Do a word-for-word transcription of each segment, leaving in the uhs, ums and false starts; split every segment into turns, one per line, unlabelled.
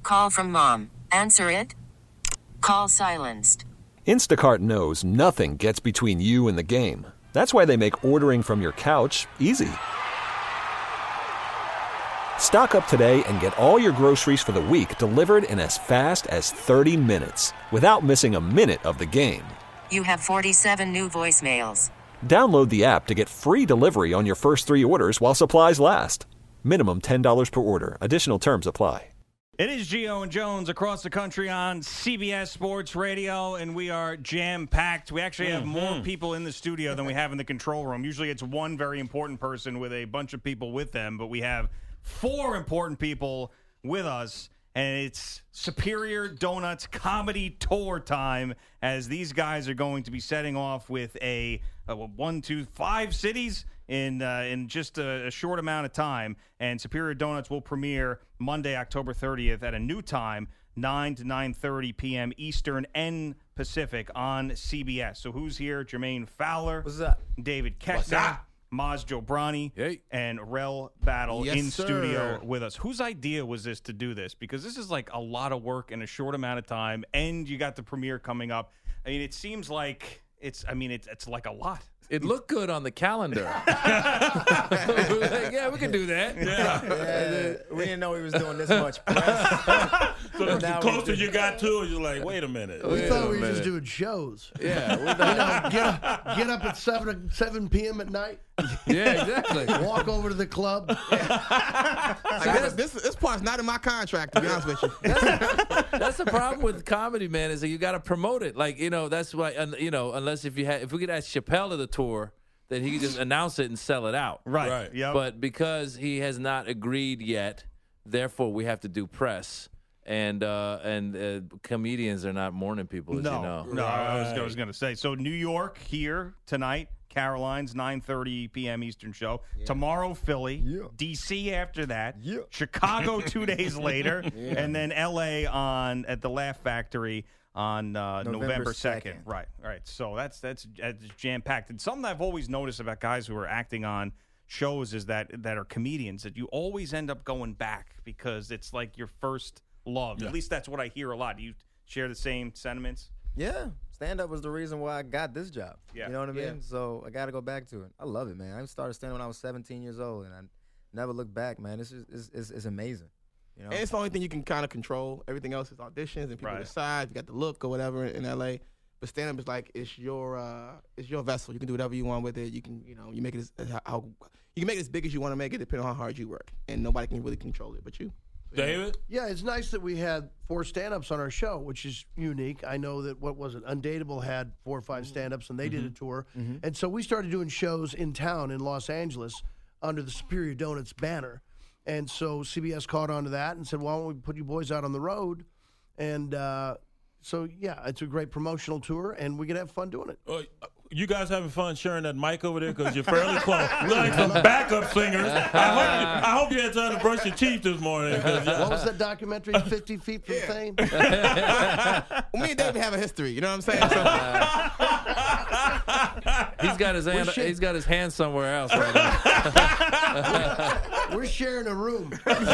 Call from mom. Answer it. Call silenced.
Instacart knows nothing gets between you and the game. That's why they make ordering from your couch easy. Stock up today and get all your groceries for the week delivered in as fast as thirty minutes without missing a minute of the game.
You have forty-seven new voicemails.
Download the app to get free delivery on your first three orders while supplies last. Minimum ten dollars per order. Additional terms apply.
It is Gio and Jones across the country on C B S Sports Radio, and we are jam-packed. We actually have
Mm-hmm.
more people in the studio than we have in the control room. Usually it's one very important person with a bunch of people with them, but we have four important people with us, and it's Superior Donuts Comedy Tour time, as these guys are going to be setting off with a, a one, two, five cities in uh, in just a, a short amount of time. And Superior Donuts will premiere Monday, October thirtieth at a new time, nine to nine thirty p.m. Eastern and Pacific on C B S. So who's here? Jermaine Fowler.
What's up?
David
What's
Keckner.
up?
Maz Jobrani.
Hey.
And Rel Battle
Yes,
in
sir.
studio with us. Whose idea was this to do this? Because this is like a lot of work in a short amount of time, and you got the premiere coming up. I mean, it seems like it's, I mean, it's, it's like a lot.
It looked good on the calendar. Yeah, we can do that.
Yeah.
Yeah, we didn't know he was doing this much press.
So the
Now
closer
we do.
you got to it, you're like, wait a minute.
We
Wait
thought
a
we were just
minute.
doing shows.
Yeah, we
You know, get up, get up at seven seven p.m. at night,
yeah, exactly.
walk over to the club.
Like, this, this, this part's not in my contract, to be honest with you.
That's the problem with comedy, man. Is that you got to promote it. Like you know, that's why. un- You know, unless if you had, if we could ask Chappelle to the tour, then he could just announce it and sell it out.
Right.
Right.
Yep.
But because he has not agreed yet, therefore we have to do press. And uh, and uh, comedians are not morning people, as
no,
you know.
no, I was, I
Right.
was going to say. So New York here tonight, Caroline's nine thirty p.m. Eastern show. Tomorrow, Philly.
Yeah.
D C after that.
Yeah.
Chicago two days later. And then L A on at the Laugh Factory on uh,
November
November second.
second.
Right, right. So that's that's, that's jam-packed. And something I've always noticed about guys who are acting on shows is that that are comedians, that you always end up going back because it's like your first love.
Yeah.
At least that's what I hear a lot. Do you share the same sentiments?
Yeah, stand up was the reason why I got this job.
Yeah.
You know what I mean?
Yeah.
So I got to go back to it. I love it, man. I started standing when I was seventeen years old, and I never looked back, man. This is it's, it's, it's amazing. You know?
And it's the only thing you can kind of control. Everything else is auditions and people
Right.
decide. You got the look or whatever in L A. But stand up is like it's your uh, it's your vessel. You can do whatever you want with it. You can you know you make it as how you can make it as big as you want to make it, depending on how hard you work. And nobody can really control it but you.
David?
Yeah, it's nice that we had four stand-ups on our show, which is unique. I know that, what was it, Undateable had four or five stand-ups, and they did a tour. And so we started doing shows in town in Los Angeles under the Superior Donuts banner. And so C B S caught on to that and said, why don't we put you boys out on the road? And uh, so, yeah, it's a great promotional tour, and we can have fun doing it.
Uh, you guys having fun sharing that mic over there? Because you're fairly close. You're like some backup singers. I hope, you, I hope you had time to brush your teeth this morning. 'cause, uh,
What was that documentary, fifty feet from Fame?
Well, me and David have a history. You know what I'm saying? So,
He's got his hand.
shit.
He's got his hand somewhere else right now.
We're sharing a room.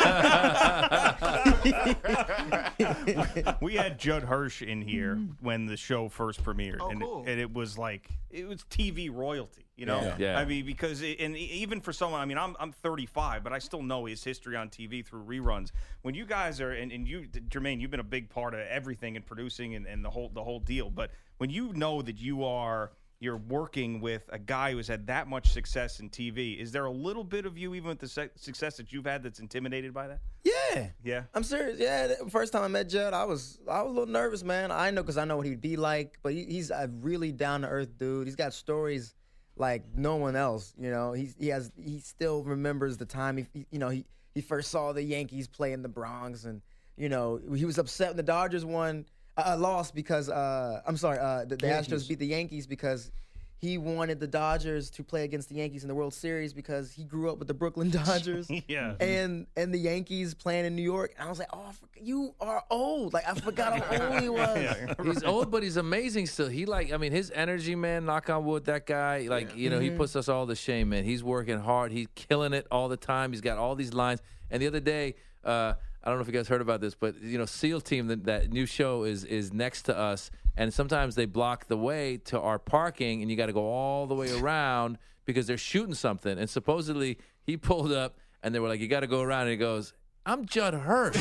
We had Judd Hirsch in here when the show first premiered,
Oh,
and,
cool.
it, and it was like it was T V royalty, you know.
Yeah. Yeah.
I mean, because it, and even for someone, I mean, I'm I'm thirty-five, but I still know his history on T V through reruns. When you guys are, and, and you, Jermaine, you've been a big part of everything in producing and, and the whole the whole deal. But when you know that you are you're working with a guy who's had that much success in T V, is there a little bit of you, even with the se- success that you've had, that's intimidated by that?
Yeah.
Yeah.
I'm serious. Yeah, the first time I met Judd, I was I was a little nervous, man. I know because I know what he'd be like, but he, he's a really down to earth dude. He's got stories like no one else. You know, he's he has he still remembers the time he, he you know he he first saw the Yankees play in the Bronx, and you know he was upset when the Dodgers won uh, lost because uh, I'm sorry, uh, the, the Astros beat the Yankees because he wanted the Dodgers to play against the Yankees in the World Series because he grew up with the Brooklyn Dodgers.
Yeah.
And and the Yankees playing in New York. And I was like, oh, I forgot- you are old. Like, I forgot how old he was.
He's old, but he's amazing still. He like, I mean, his energy, man. Knock on wood, that guy. Like, you know, he puts us all to shame, man. He's working hard. He's killing it all the time. He's got all these lines. And the other day, uh, I don't know if you guys heard about this, but you know, SEAL Team, that, that new show is is next to us, and sometimes they block the way to our parking, and you got to go all the way around because they're shooting something. And supposedly he pulled up, and they were like, "You got to go around," and he goes, "I'm Judd Hirsch."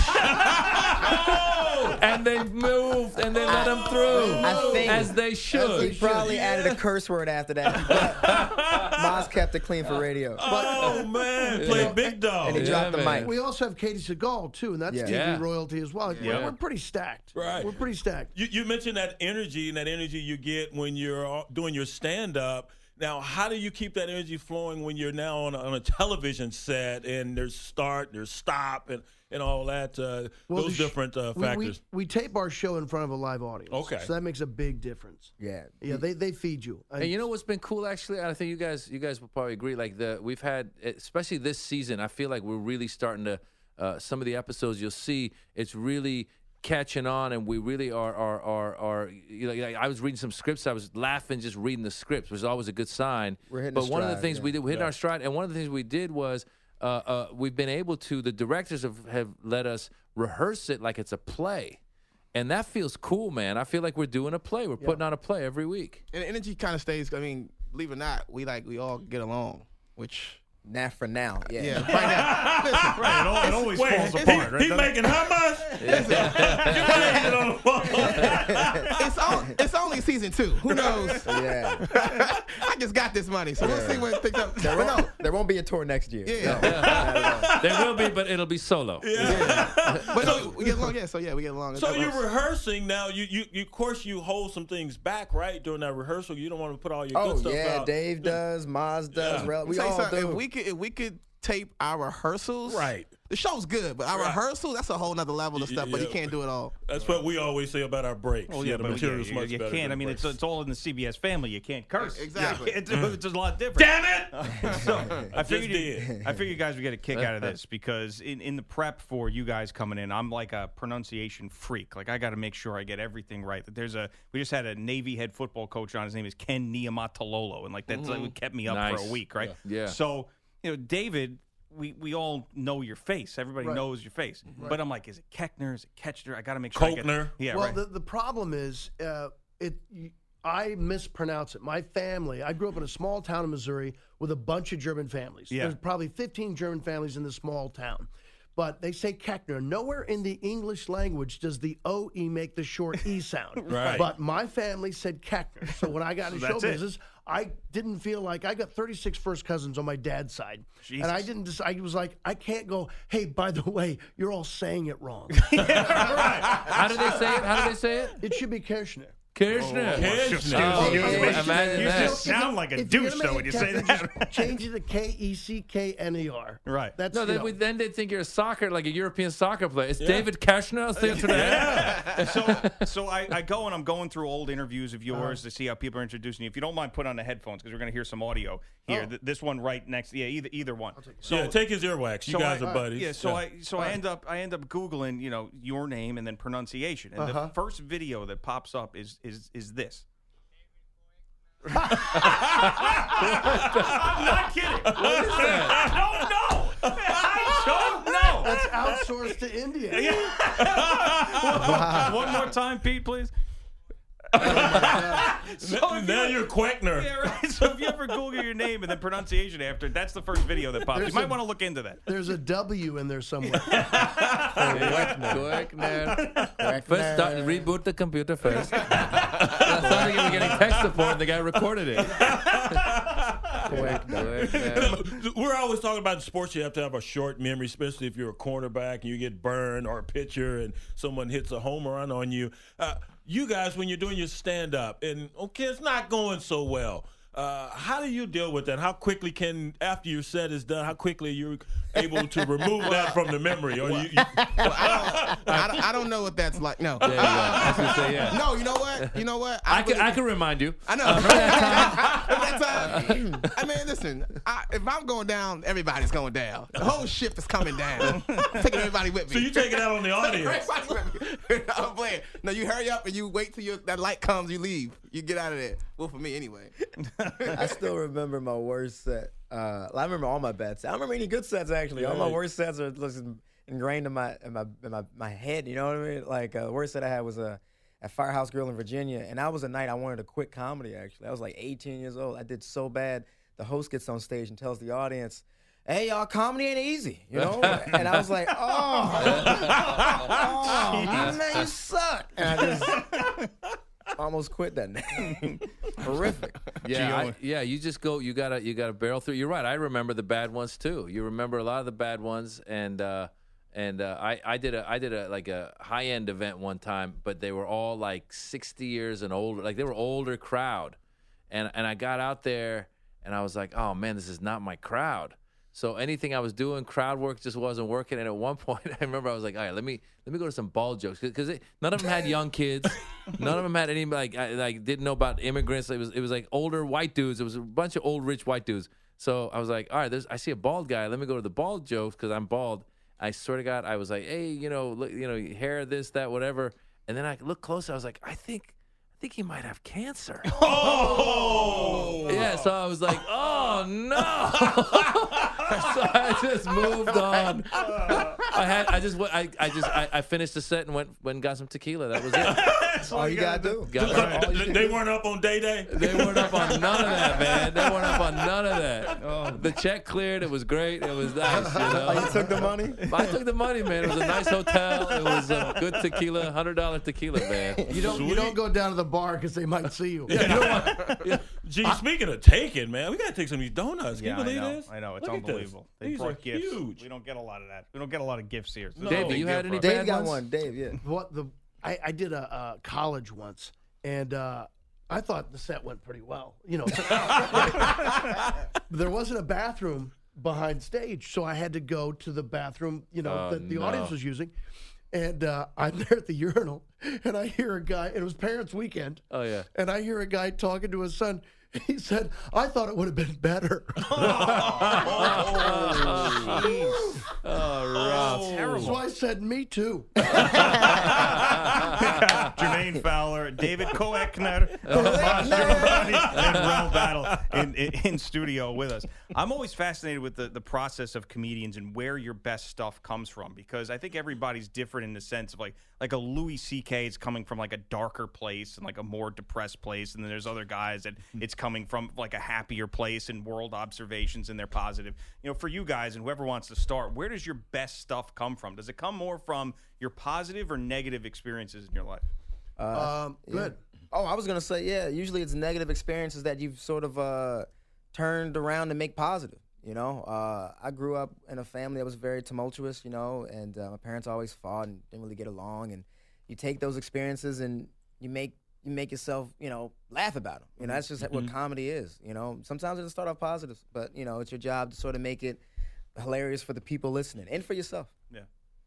And they moved and they let him through,
I think,
as they should.
He probably added a curse word after that. But Maz kept it clean for radio.
Oh, man. Play big dog.
And he
Yeah,
dropped the
man.
mic.
We also have Katie Seagal, too, and that's
Yeah.
T V
Yeah.
royalty as well.
Yeah.
We're, we're pretty stacked.
Right.
We're pretty stacked.
You, you mentioned that energy and that energy you get when you're doing your stand-up. Now, how do you keep that energy flowing when you're now on a, on a television set and there's start, there's stop, and, and all that, uh,
Well,
those
the sh-
different uh,
we-
factors?
We, we tape our show in front of a live audience.
Okay.
So that makes a big difference.
Yeah.
Yeah, they, they feed you. I-
And you know what's been cool, actually? I think you guys you guys will probably agree. Like the we've had, especially this season, I feel like we're really starting to. Uh, some of the episodes you'll see, it's really catching on, and we really are are are are. You know, like I was reading some scripts, I was laughing just reading the scripts, which is always a good sign.
We're hitting
but
a
one of the
stride,
things
yeah.
we did, we hit our stride, and one of the things we did was. Uh, uh, we've been able to. The directors have, have let us rehearse it like it's a play, and that feels cool, man. I feel like we're doing a play. We're putting on a play every week.
And the energy kind of stays. I mean, believe it or not, we like we all get along, which
Not for now. Yeah.
yeah, right now. Listen,
Right, it, al- it always
Wait,
falls
he,
apart. Right?
he making how much? You playing it on the phone.
it's on, it's only season two. Who knows?
Yeah.
I just got this money, so we'll see when it picks up.
There
But
won't,
no,
there won't be a tour next year.
yeah.
There will be, but it'll be solo.
But no, we get along. Yeah, so yeah, we get along.
So
That
you're
works.
rehearsing now. You, you, you, of course, you hold some things back, right, during that rehearsal. You don't want to put all your
Oh,
good stuff
yeah.
out.
Dave does. Maz does.
Yeah.
Rel- we
Tell you
all
something,
do.
If we could, if we could tape our rehearsals,
Right.
The show's good, but our
Right.
rehearsal, that's a whole nother level of
Y-
stuff. But you
yeah.
can't do it all.
That's what we always say about our breaks.
Well,
yeah,
yeah,
the
but
material's
you,
much
you
better.
can't.
than
I mean,
the
it's
breaks.
it's all in the C B S family. You can't curse.
Exactly.
It's, it's a lot different.
Damn it!
So I
Just
figured,
did.
you, I figured you guys would get a kick out of this because in, in the prep for you guys coming in, I'm like a pronunciation freak. Like I got to make sure I get everything right. There's a we just had a Navy head football coach on. His name is Ken Niumatalolo, and like that's like, what kept me up for
Nice.
a week, right?
Yeah. Yeah.
So you know, David. We, we all know your face. Everybody
Right.
knows your face. But I'm like, is it Keckner? Is it Ketchner? I got to make sure I get
Koechner.
Yeah,
well,
right.
the, the problem is, uh, it. y- I mispronounce it. My family, I grew up in a small town in Missouri with a bunch of German families.
Yeah.
There's probably fifteen German families in this small town. But they say Keckner. Nowhere in the English language does the O E make the short E sound.
Right.
But my family said Keckner. So when I got into show
that's it.
business, I didn't feel like I got thirty-six first cousins on my dad's side. And I
Jesus.
didn't just, I was like, I can't go, hey, by the way, you're all saying it wrong.
How do they say it? How do they say it?
It should be Kirchner.
Kirchner.
Kirchner.
Oh,
Yeah.
imagine
You
that.
just sound like a
If you're
douche,
gonna
though,
make
when you
it
say
Keckner,
that.
just change it to K E C K N E R.
Right.
That's
No,
you
then,
know.
we, then they think you're a soccer, like a European soccer player. It's David Kirchner saying today.
so so I, I go and I'm going through old interviews of yours to see how people are introducing you. If you don't mind, put on the headphones because we're going to hear some audio here. Th- this one right next, yeah, either either one. So
yeah, take his earwax. You
so
guys
I,
are buddies.
Yeah, so I so I end up I end up googling you know your name and then pronunciation, and the first video that pops up is is is this. I'm not kidding. What is that? I don't know. I don't know.
That's outsourced to India.
One more time, Pete, please.
N-
if
now
you-
you're Quackner.
Yeah, right. So if you ever Google your name and then pronunciation after, that's the first video that pops. You
There's
might
a-
want to look into that.
There's a W in there somewhere.
Quick, man. First, start, reboot the computer first. That sounded like you were getting tech support and the guy recorded it. Quick, quick, man.
We're always talking about in sports. You have to have a short memory, especially if you're a cornerback and you get burned, or a pitcher and someone hits a home run on you. Uh, you guys, when you're doing your stand-up, and okay, it's not going so well. Uh, how do you deal with that? How quickly can, after your set is done, how quickly you're able to remove that from the memory? Or you, you,
Well, I, don't, I, don't, I don't know what that's like. No.
There you go. I was gonna say, yeah.
No, you know what? You know what?
I can,
really-
I can remind you.
I know. That time. I mean, listen. I, if I'm going down, everybody's going down. The whole ship is coming down. I'm taking everybody with me.
so you take it out on the audience.
Everybody with me. I'm playing. No, you hurry up and you wait till your, that light comes. You leave. You get out of there. Well, for me anyway.
I still remember my worst set. Uh, I remember all my bad sets. I don't remember any good sets actually. All my
Right.
worst sets are listen. ingrained in my in my in my, my head. You know what I mean? Like uh, the worst that I had was a at Firehouse Grill in Virginia, and that was a night I wanted to quit comedy. Actually, I was like eighteen years old. I did so bad. The host gets on stage and tells the audience, "Hey, y'all, comedy ain't easy," you know? And I was like, oh, oh man, you suck. And I just almost quit that night. Horrific.
Yeah, I, yeah. You just go. You gotta. You gotta barrel through. You're right. I remember the bad ones too. You remember a lot of the bad ones, and uh, and uh, I I did a I did a like a high end event one time, but they were all like sixty years and older. Like they were older crowd, and and I got out there and I was like, oh man, this is not my crowd. So anything I was doing, crowd work just wasn't working. And at one point, I remember I was like, all right, let me let me go to some bald jokes because none of them had young kids, none of them had any like I, like didn't know about immigrants. It was it was like older white dudes. It was a bunch of old rich white dudes. So I was like, all right, there's I see a bald guy. Let me go to the bald jokes because I'm bald. I swear to God, I was like, hey, you know, look, you know, hair, this, that, whatever. And then I looked closer. I was like, I think. I think he might have cancer.
Oh!
Yeah, so I was like, oh, no. So I just moved on. I had, I just, went- I, I just, I, I finished the set and went, went and got some tequila. That was it.
That's all you gotta do.
Got
So,
all you-
they weren't up on day day.
They weren't up on none of that, man. They weren't up on none of that. The check cleared. It was great. It was nice, you know.
Oh, you took the money?
I took the money, man. It was a nice hotel. It was a good tequila, one hundred dollars tequila, man.
You don't you don't go down to the bar because they might see you.
Gee, speaking of taking, man, we gotta take some of these donuts. Can
Yeah,
you
I
believe
know.
this?
I know. It's
Look at this.
unbelievable. They
These
brought
are
gifts.
huge.
We don't get a lot of that. We don't get a lot of gifts here. So
No.
it's a
Dave,
big
you
deal
had
for
any
us.
Dave
bad
got
ones?
one. Dave, yeah.
What the I, I did a, uh college once, and uh, I thought the set went pretty well. You know, there wasn't a bathroom behind stage, so I had to go to the bathroom. You know,
Oh,
that the
no.
audience was using, and uh, I'm there at the urinal, and I hear a guy. It was Parents' Weekend.
Oh, yeah.
And I hear a guy talking to his son. He said, "I thought it would have been better."
Oh, Rob.
So I said, "Me too."
Jermaine Fowler, David Koechner, Boss Giovanni, and Rel Battle in, in, in studio with us. I'm always fascinated with the, the process of comedians and where your best stuff comes from because I think everybody's different in the sense of like like a Louis C K is coming from like a darker place and like a more depressed place, and then there's other guys that it's coming from like a happier place and world observations and they're positive. You know, for you guys and whoever wants to start, where does your best stuff come from? Does it come more from your positive or negative experiences in your life?
Um, good.
Oh, I was gonna say, yeah. Usually, it's negative experiences that you've sort of uh, turned around to make positive. You know, uh, I grew up in a family that was very tumultuous. You know, and uh, my parents always fought and didn't really get along. And you take those experiences and you make you make yourself, you know, laugh about them. You know, that's just what comedy is. You know, sometimes it'll start off positive, but you know, it's your job to sort of make it hilarious for the people listening and for yourself.
Yeah.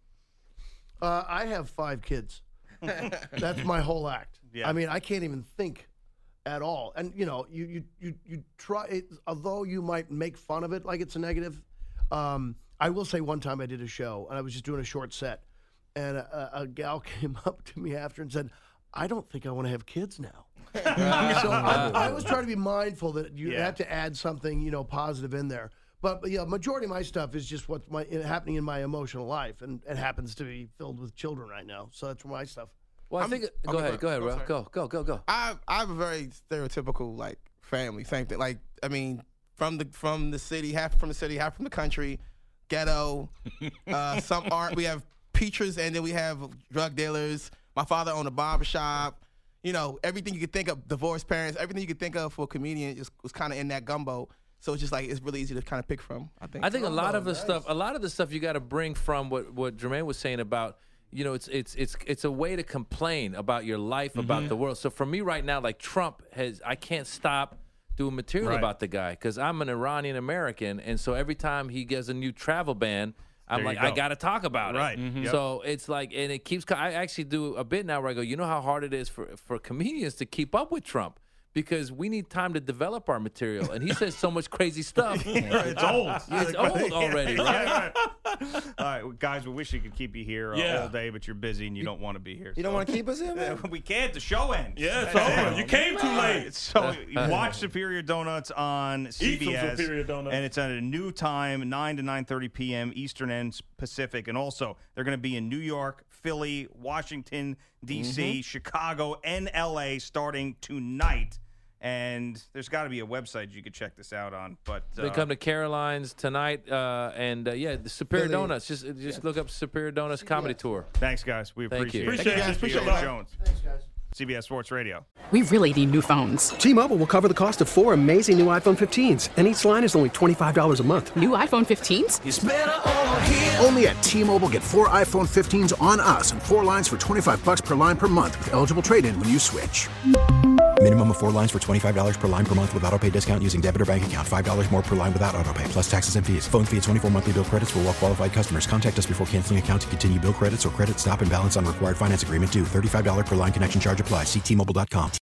Uh, I have five kids. That's my whole act.
Yeah.
I mean, I can't even think at all. And you know, you you you you try. It, although you might make fun of it like it's a negative. Um, I will say, one time I did a show and I was just doing a short set, and a, a gal came up to me after and said, "I don't think I want to have kids now." So I, I always try to be mindful that you
Yeah.
have to add something, you know, positive in there. But, but yeah, majority of my stuff is just what's my, happening in my emotional life, and it happens to be filled with children right now. So that's my stuff.
Well, I think. Go
okay,
ahead. Go ahead,
go,
Ralph.
sorry.
Go, go, go, go.
I I have a very stereotypical like family, same thing. Like I mean, from the from the city, half from the city, half from the country, ghetto. Uh, some aren't. We have preachers, and then we have drug dealers. My father owned a barber shop. You know, everything you could think of, divorced parents, everything you could think of for a comedian just was kind of in that gumbo. So it's just like it's really easy to kind of pick from. I think.
I think a lot of the stuff, a lot of the stuff you got to bring from what what Jermaine was saying about, you know, it's it's it's it's a way to complain about your life, about the world. So for me right now, like Trump has, I can't stop doing material
Right.
about the guy because I'm an Iranian American, and so every time he gets a new travel ban, I'm
There you
like, I
go.
got to talk about
Right.
it.
Mhm. Yep.
So it's like, and it keeps. I actually do a bit now where I go, you know how hard it is for for comedians to keep up with Trump. because we need time to develop our material. And he says so much crazy stuff.
It's old.
It's old already, right?
All right, well, guys, we wish we could keep you here uh,
Yeah.
all day, but you're busy and you don't want to be here.
You don't
so-
want to keep us here, man?
We can't. The show ends.
Yeah, it's
That's
over.
it.
You came too
All right,
late.
So you watch Superior Donuts on C B
Eat some
S.
Superior Donuts.
And it's at a new time, nine to nine thirty p.m. Eastern and Pacific. And also, they're going to be in New York, Philly, Washington, D C,
Mm-hmm.
Chicago, and L A starting tonight. And there's got to be a website you could check this out on. But uh,
They come to Caroline's tonight, uh, and uh, yeah, the Superior
Philly.
Donuts. Just just look up Superior Donuts Comedy Tour.
thanks, guys. We
Thank
appreciate
you.
it.
Appreciate
you, guys.
it.
Appreciate
Joe
it.
Jones. C B S Sports Radio.
We really need new phones.
T-Mobile will cover the cost of four amazing new iPhone fifteens, and each line is only twenty-five dollars a month.
New iPhone fifteens?
Only at T-Mobile, get four iPhone fifteens on us and four lines for twenty-five bucks per line per month with eligible trade-in when you switch.
Minimum of four lines for twenty-five dollars per line per month with autopay discount using debit or bank account. five dollars more per line without autopay, plus taxes and fees. Phone fee at twenty-four monthly bill credits for well-qualified customers. Contact us before canceling account to continue bill credits or credit stop and balance on required finance agreement due. thirty-five dollars per line connection charge applies. See T Mobile dot com.